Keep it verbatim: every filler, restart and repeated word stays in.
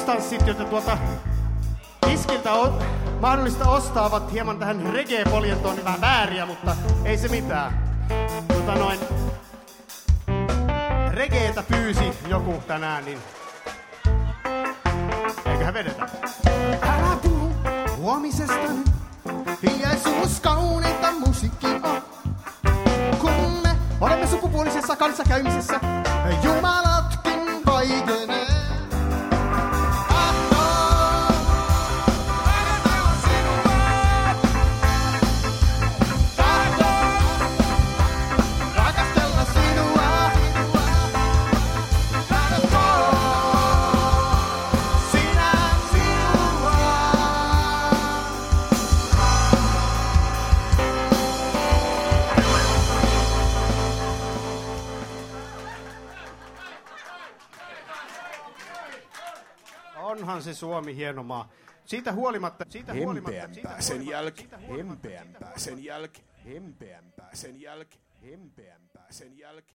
substanssit, joita tuota tiskiltä on mahdollista ostaa, ovat hieman tähän reggae-poljentoon niin vähän vääriä, mutta ei se mitään. Tota noin, reggaetä pyysi joku tänään, niin eiköhän vedetä. Älä puhu huomisestani, hiljaisuus kauneinta musiikkia on. Kun me olemme sukupuolisessa kanssakäymisessä, jumalatkin vaikenee. Onhan se Suomi hieno maa. Siitä huolimatta, siitä huolimatta, siitä sen jälkeen, hempeämpää sen jälkeen, hempeämpää sen jälkeen, hempeämpää sen jälkeen.